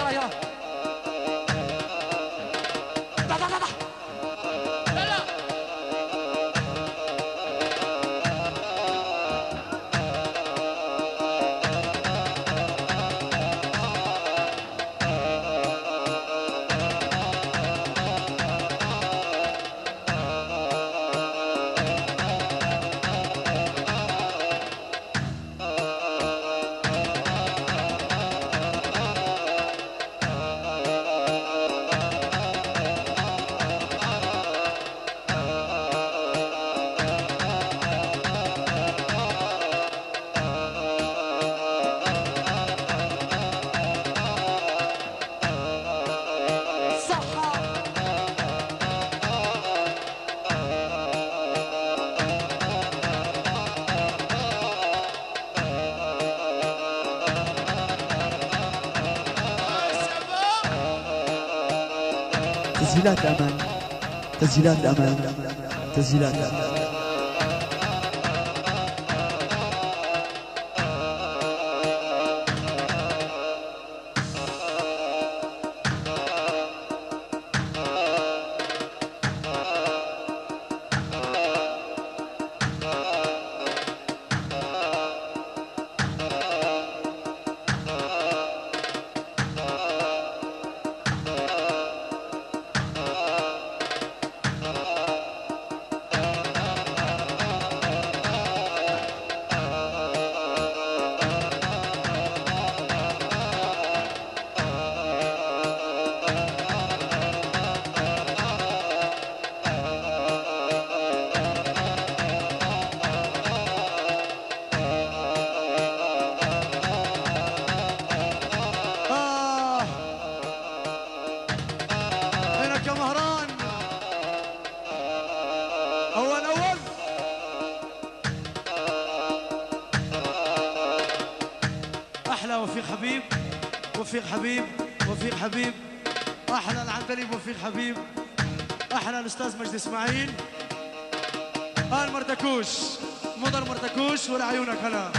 يلا يلا. تسجيلات أمان، تسجيلات أمان، تسجيلات أمان. وفيق حبيب، وفيق حبيب، وفيق حبيب، احلى العندليب وفيق حبيب، احلى الاستاذ مجدي اسماعيل، ال مردكوش، مضر مردكوش ولعيونك هلا.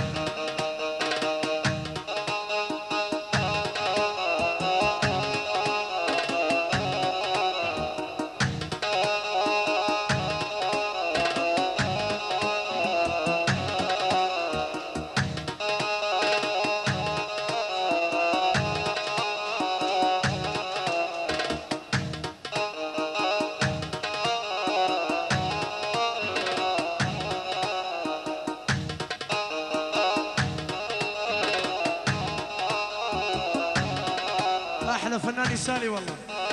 احلى فنان يسالي والله.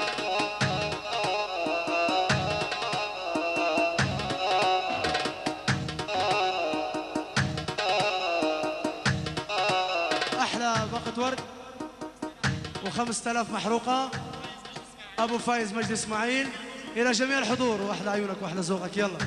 احلى باقة ورد و5000 محروقه ابو فايز مجدي اسماعيل الى جميع الحضور، واحلى عيونك واحلى ذوقك. يلا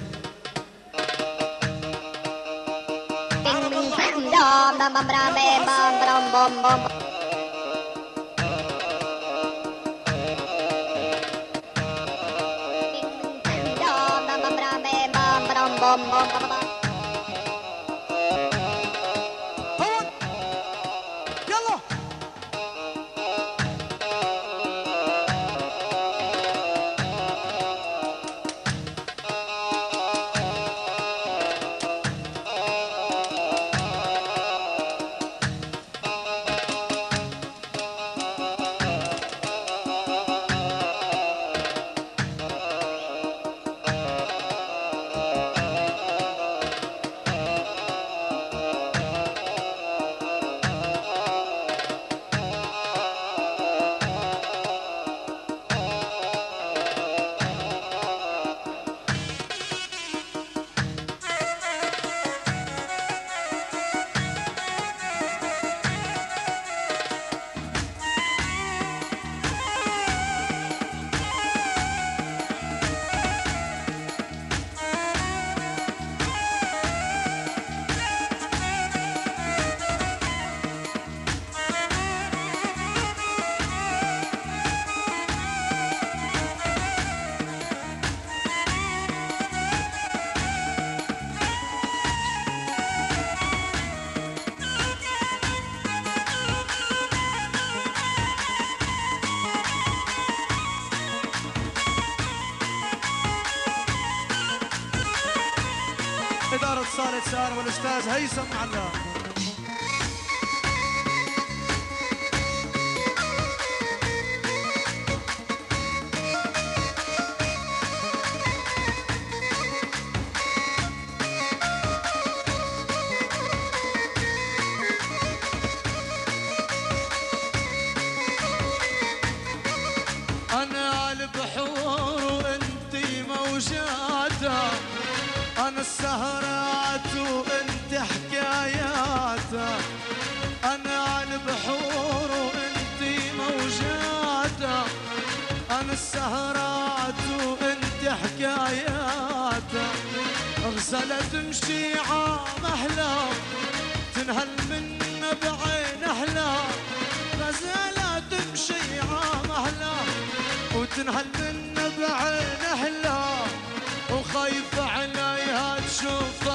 صالح سار والاستاذ هيثم معنا. أنا البحور وأنتي موجاته، أنا السهرات وأنت حكاياته. أنا البحور وأنتي موجاته، أنا السهرات وأنت حكاياته. غزلة تمشي عام أحلى تنهل منا بعين أحلى، غزلة تمشي عام أحلى وتنهل منا بعين أحلى، وخايف عليها تشوف